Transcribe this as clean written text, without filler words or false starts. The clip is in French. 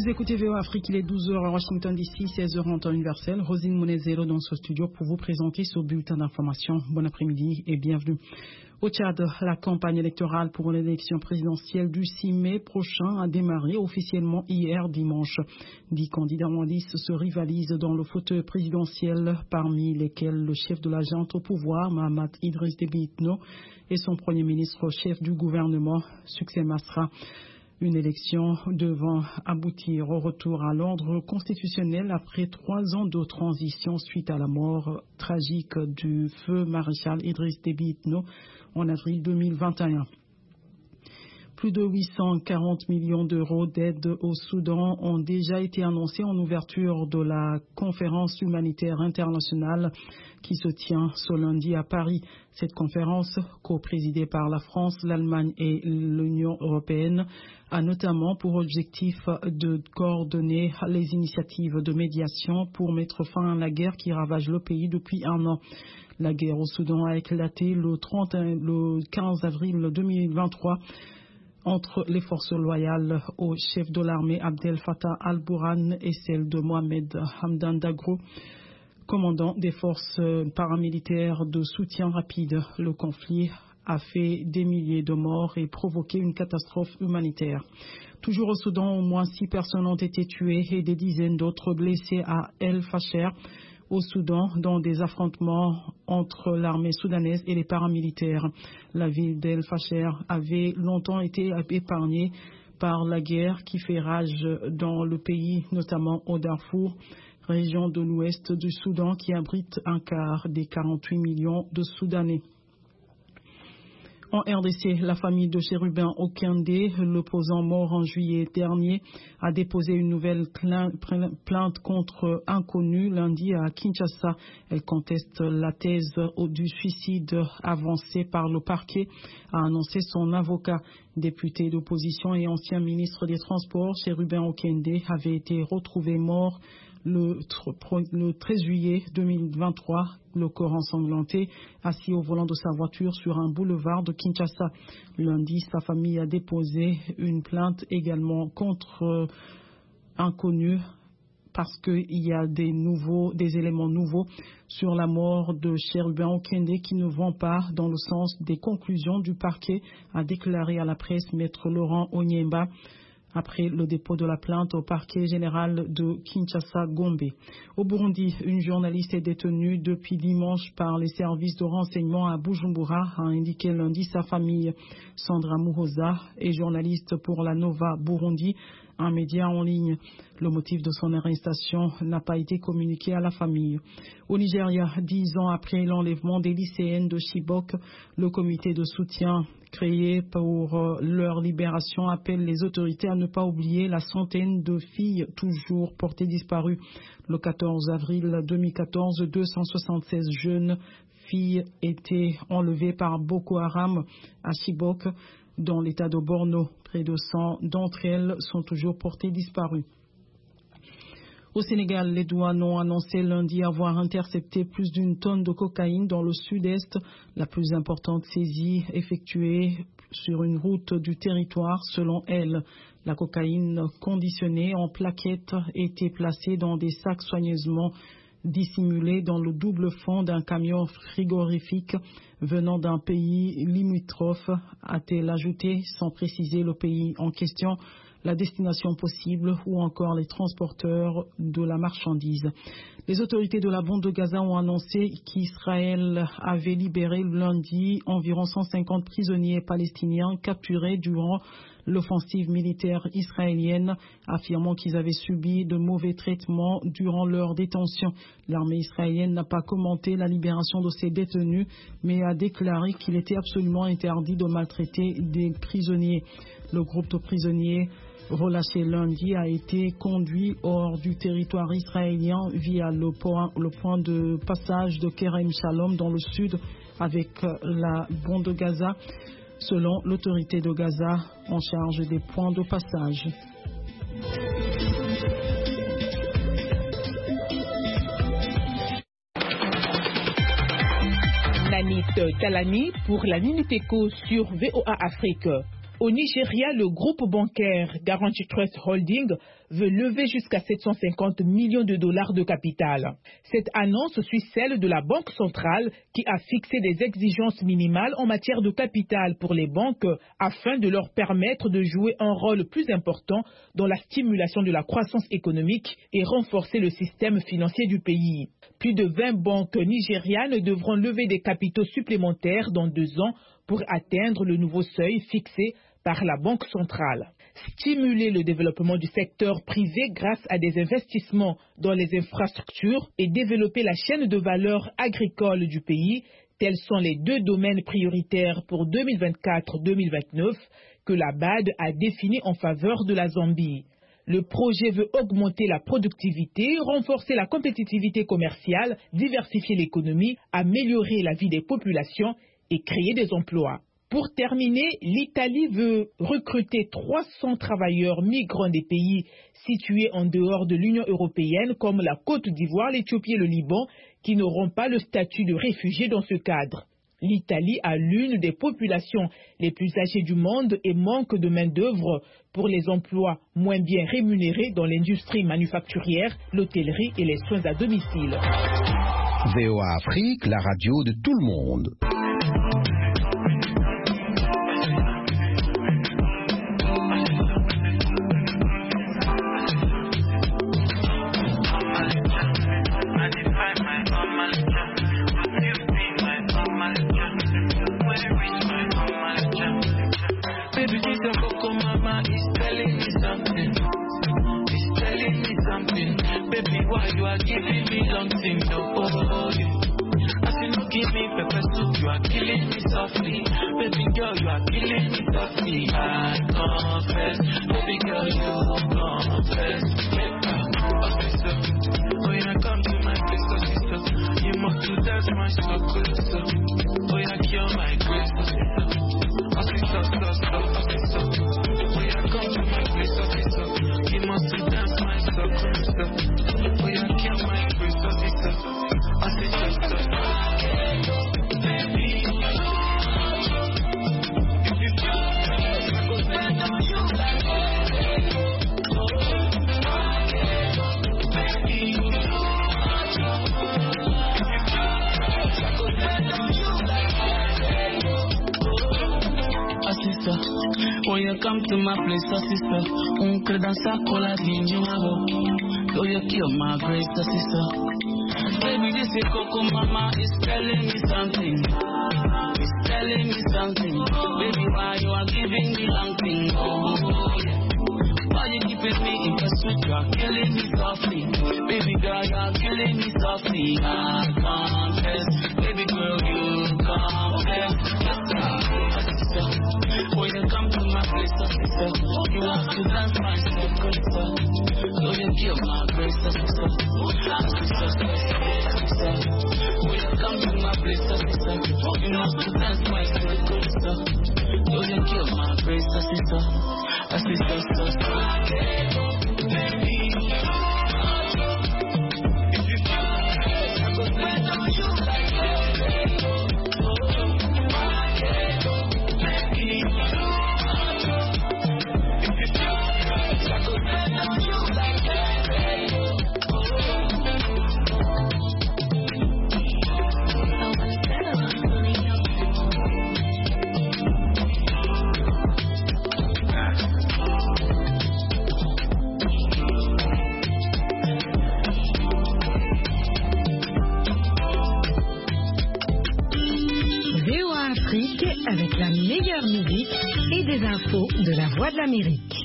Vous écoutez VOA Afrique, il est 12h à Washington DC, 16h en temps universel. Rosine Monezero dans ce studio pour vous présenter ce bulletin d'information. Bon après-midi et bienvenue. Au Tchad, la campagne électorale pour l'élection présidentielle du 6 mai prochain a démarré officiellement hier dimanche. 10 candidats ouadistes se rivalisent dans le fauteuil présidentiel, parmi lesquels le chef de la junte au pouvoir, Mahamat Idriss Déby Itno, et son premier ministre chef du gouvernement, Succès Masra. Une élection devant aboutir au retour à l'ordre constitutionnel après 3 ans de transition suite à la mort tragique du feu maréchal Idriss Déby Itno en avril 2021. Plus de 840 millions d'euros d'aide au Soudan ont déjà été annoncés en ouverture de la conférence humanitaire internationale qui se tient ce lundi à Paris. Cette conférence, co-présidée par la France, l'Allemagne et l'Union européenne, a notamment pour objectif de coordonner les initiatives de médiation pour mettre fin à la guerre qui ravage le pays depuis 1 an. La guerre au Soudan a éclaté le 15 avril 2023 entre les forces loyales au chef de l'armée Abdel Fattah al-Burhan et celles de Mohamed Hamdan Daglo, commandant des forces paramilitaires de soutien rapide. Le conflit a fait des milliers de morts et provoqué une catastrophe humanitaire. Toujours au Soudan, au moins 6 personnes ont été tuées et des dizaines d'autres blessées à El Fasher, au Soudan, dans des affrontements entre l'armée soudanaise et les paramilitaires. La ville d'El Fasher avait longtemps été épargnée par la guerre qui fait rage dans le pays, notamment au Darfour, région de l'ouest du Soudan qui abrite un quart des 48 millions de Soudanais. En RDC, la famille de Chérubin Okende, l'opposant mort en juillet dernier, a déposé une nouvelle plainte contre inconnu lundi à Kinshasa. Elle conteste la thèse du suicide avancée par le parquet, a annoncé son avocat. Député d'opposition et ancien ministre des Transports, Chérubin Okende avait été retrouvé mort le 13 juillet 2023, le corps ensanglanté, assis au volant de sa voiture sur un boulevard de Kinshasa. Lundi, sa famille a déposé une plainte également contre inconnu parce qu'il y a des éléments nouveaux sur la mort de Chérubin Okende qui ne vont pas dans le sens des conclusions du parquet, a déclaré à la presse Maître Laurent Onyemba, après le dépôt de la plainte au parquet général de Kinshasa-Gombe. Au Burundi, une journaliste est détenue depuis dimanche par les services de renseignement à Bujumbura, a indiqué lundi sa famille. Sandra Muhoza est journaliste pour la Nova Burundi, un média en ligne. Le motif de son arrestation n'a pas été communiqué à la famille. Au Nigeria, 10 ans après l'enlèvement des lycéennes de Chibok, le comité de soutien créé pour leur libération appelle les autorités à ne pas oublier la centaine de filles toujours portées disparues. Le 14 avril 2014, 276 jeunes filles étaient enlevées par Boko Haram à Chibok, dans l'état de Borno. Près de 100 d'entre elles sont toujours portées disparues. Au Sénégal, les douanes ont annoncé lundi avoir intercepté plus d'1 tonne de cocaïne dans le sud-est, la plus importante saisie effectuée sur une route du territoire selon elle. La cocaïne conditionnée en plaquettes était placée dans des sacs soigneusement dissimulés dans le double fond d'un camion frigorifique venant d'un pays limitrophe, a-t-elle ajouté, sans préciser le pays en question, la destination possible ou encore les transporteurs de la marchandise. Les autorités de la bande de Gaza ont annoncé qu'Israël avait libéré lundi environ 150 prisonniers palestiniens capturés durant l'offensive militaire israélienne, affirmant qu'ils avaient subi de mauvais traitements durant leur détention. L'armée israélienne n'a pas commenté la libération de ces détenus, mais a déclaré qu'il était absolument interdit de maltraiter des prisonniers. Le groupe de prisonniers relâché lundi a été conduit hors du territoire israélien via le point de passage de Kerem Shalom dans le sud avec la bande de Gaza, selon l'autorité de Gaza en charge des points de passage. Nanit Talani pour la Minute Éco sur VOA Afrique. Au Nigeria, le groupe bancaire Guaranty Trust Holding veut lever jusqu'à 750 millions de dollars de capital. Cette annonce suit celle de la Banque centrale qui a fixé des exigences minimales en matière de capital pour les banques afin de leur permettre de jouer un rôle plus important dans la stimulation de la croissance économique et renforcer le système financier du pays. Plus de 20 banques nigérianes devront lever des capitaux supplémentaires dans 2 ans pour atteindre le nouveau seuil fixé par la Banque centrale. Stimuler le développement du secteur privé grâce à des investissements dans les infrastructures et développer la chaîne de valeur agricole du pays, tels sont les 2 domaines prioritaires pour 2024-2029 que la BAD a définis en faveur de la Zambie. Le projet veut augmenter la productivité, renforcer la compétitivité commerciale, diversifier l'économie, améliorer la vie des populations et créer des emplois. Pour terminer, l'Italie veut recruter 300 travailleurs migrants des pays situés en dehors de l'Union européenne comme la Côte d'Ivoire, l'Éthiopie et le Liban qui n'auront pas le statut de réfugiés dans ce cadre. L'Italie a l'une des populations les plus âgées du monde et manque de main-d'œuvre pour les emplois moins bien rémunérés dans l'industrie manufacturière, l'hôtellerie et les soins à domicile. VOA Afrique, la radio de tout le monde. Baby, why you are giving me long thing, no, oh, yeah. As you no give me pepper soup, you are killing me softly. Baby girl, you are killing me softly. I confess, baby girl, you confess. Officer, when I come to my place, officer, you must do dance my so. Oh, yeah, kill my grace, officer, officer. When I come to my place, officer, you must do dance my so. Oh, yeah, kill my grace, officer, officer. When you come to my place, sister, uncle dansa kola vinji mabo. So you kill my grace, sister. Baby, this is Coco Mama is telling me something. It's telling me something. Baby, why you are giving me long thing? Oh, yeah. Why you keeping me in pursuit? You are killing me softly. Baby girl, you are killing me softly. I confess. Baby girl, you confess. When you come to my place, sister, you have to dance my circle, sister. So you give my grace, sister. When you come to my place, sister, you have to dance my circle, sister. So you give my grace, sister. Avec la meilleure musique et des infos de la Voix de l'Amérique.